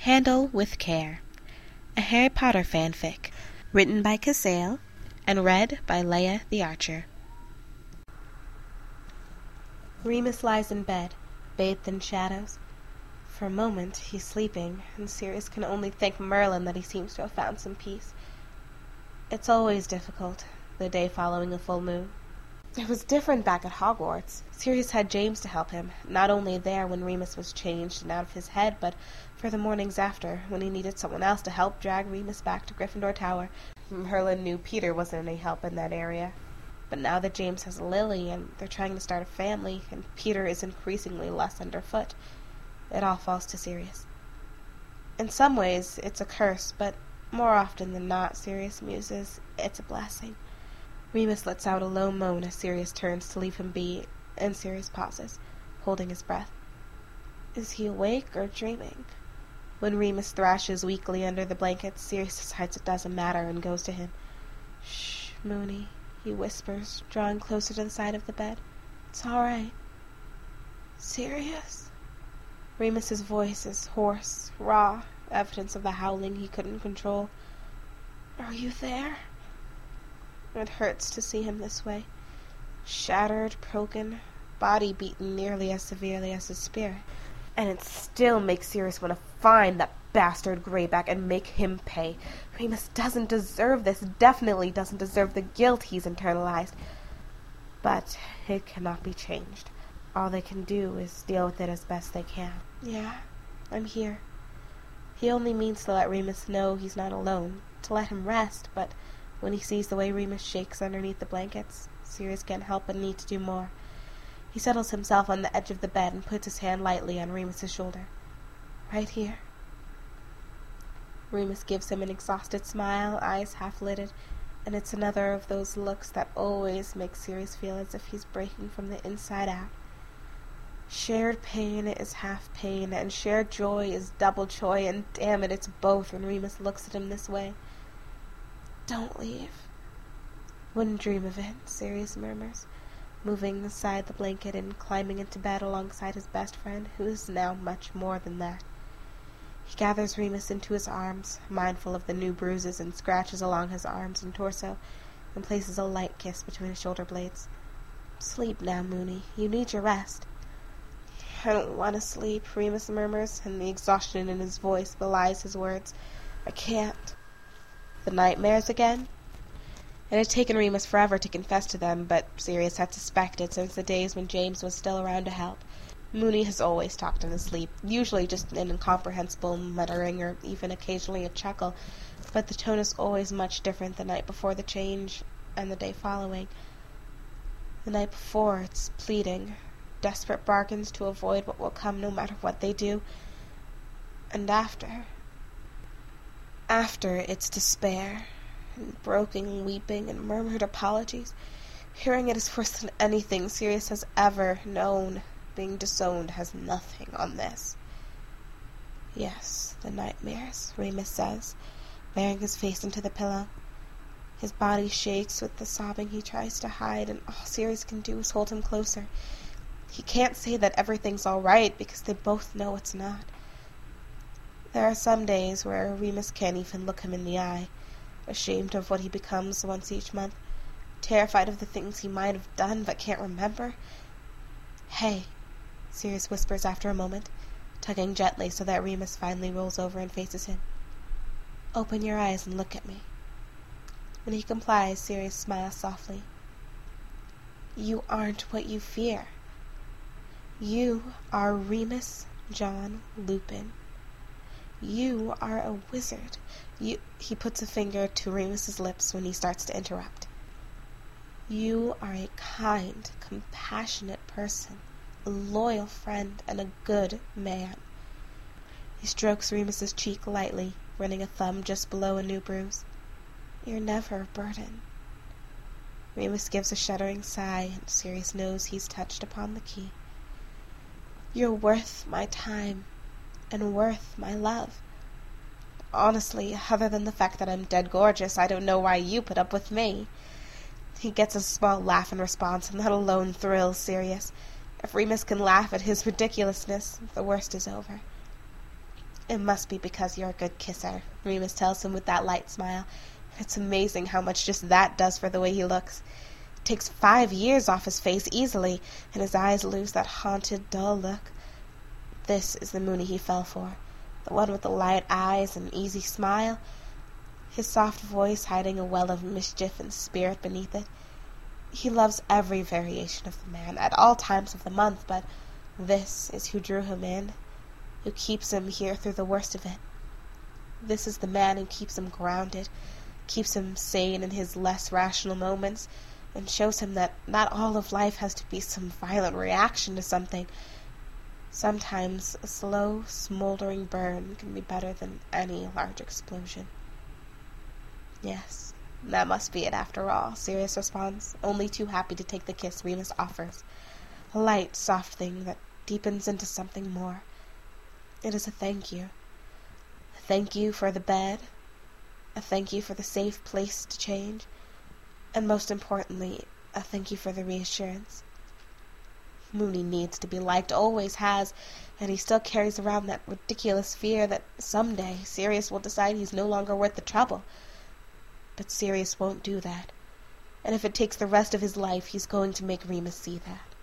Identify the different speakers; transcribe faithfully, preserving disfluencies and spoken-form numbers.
Speaker 1: Handle with Care, a Harry Potter fanfic, written by Cassale and read by Leia the Archer. Remus lies in bed, bathed in shadows. For a moment he's sleeping, and Sirius can only thank Merlin that he seems to have found some peace. It's always difficult, the day following a full moon. It was different back at Hogwarts. Sirius had James to help him, not only there when Remus was changed and out of his head, but for the mornings after, when he needed someone else to help drag Remus back to Gryffindor Tower. Merlin knew Peter wasn't any help in that area. But now that James has Lily, and they're trying to start a family, and Peter is increasingly less underfoot, it all falls to Sirius. In some ways, it's a curse, but more often than not, Sirius muses, it's a blessing. Remus lets out a low moan as Sirius turns to leave him be, and Sirius pauses, holding his breath. Is he awake or dreaming? When Remus thrashes weakly under the blankets, Sirius decides it doesn't matter and goes to him. Shh, Moony, he whispers, drawing closer to the side of the bed. It's all right. Sirius? Remus's voice is hoarse, raw, evidence of the howling he couldn't control. Are you there? It hurts to see him this way. Shattered, broken, body beaten nearly as severely as his spirit. And it still makes Sirius want to find that bastard Greyback and make him pay. Remus doesn't deserve this, definitely doesn't deserve the guilt he's internalized. But it cannot be changed. All they can do is deal with it as best they can. Yeah, I'm here. He only means to let Remus know he's not alone, to let him rest, but when he sees the way Remus shakes underneath the blankets, Sirius can't help but need to do more. He settles himself on the edge of the bed and puts his hand lightly on Remus's shoulder. Right here. Remus gives him an exhausted smile, eyes half-lidded, and it's another of those looks that always make Sirius feel as if he's breaking from the inside out. Shared pain is half pain, and shared joy is double joy, and damn it, it's both when Remus looks at him this way. Don't leave. Wouldn't dream of it, Sirius murmurs, moving aside the blanket and climbing into bed alongside his best friend, who is now much more than that. He gathers Remus into his arms, mindful of the new bruises and scratches along his arms and torso, and places a light kiss between his shoulder blades. Sleep now, Moony. You need your rest. I don't want to sleep, Remus murmurs, and the exhaustion in his voice belies his words. I can't. The nightmares again? It had taken Remus forever to confess to them, but Sirius had suspected since the days when James was still around to help. Moony has always talked in his sleep, usually just an incomprehensible muttering or even occasionally a chuckle, but the tone is always much different the night before the change and the day following. The night before, it's pleading, desperate bargains to avoid what will come no matter what they do. And after... After, it's despair, and broken weeping and murmured apologies. Hearing it is worse than anything Sirius has ever known. Being disowned has nothing on this. Yes, the nightmares, Remus says, burying his face into the pillow. His body shakes with the sobbing he tries to hide, and all Sirius can do is hold him closer. He can't say that everything's all right, because they both know it's not. There are some days where Remus can't even look him in the eye, ashamed of what he becomes once each month, terrified of the things he might have done but can't remember. Hey, Sirius whispers after a moment, tugging gently so that Remus finally rolls over and faces him. Open your eyes and look at me. When he complies, Sirius smiles softly. You aren't what you fear. You are Remus John Lupin. You are a wizard. You... He puts a finger to Remus's lips when he starts to interrupt. You are a kind, compassionate person, a loyal friend, and a good man. He strokes Remus's cheek lightly, running a thumb just below a new bruise. You're never a burden. Remus gives a shuddering sigh, and Sirius knows he's touched upon the key. You're worth my time, and worth my love. Honestly, other than the fact that I'm dead gorgeous, I don't know why you put up with me. He gets a small laugh in response, and that alone thrills Sirius. If Remus can laugh at his ridiculousness, the worst is over. "It must be because you're a good kisser," Remus tells him with that light smile. It's amazing how much just that does for the way he looks. It takes five years off his face easily, and his eyes lose that haunted, dull look. This is the Moony he fell for, the one with the light eyes and easy smile, his soft voice hiding a well of mischief and spirit beneath it. He loves every variation of the man at all times of the month, but this is who drew him in, who keeps him here through the worst of it. This is the man who keeps him grounded, keeps him sane in his less rational moments, and shows him that not all of life has to be some violent reaction to something. Sometimes a slow, smoldering burn can be better than any large explosion. "Yes, that must be it after all," Sirius responds, only too happy to take the kiss Remus offers. A light, soft thing that deepens into something more. It is a thank you. A thank you for the bed, a thank you for the safe place to change, and most importantly, a thank you for the reassurance. Moony needs to be liked, always has, and he still carries around that ridiculous fear that someday Sirius will decide he's no longer worth the trouble. But Sirius won't do that, and if it takes the rest of his life, he's going to make Remus see that.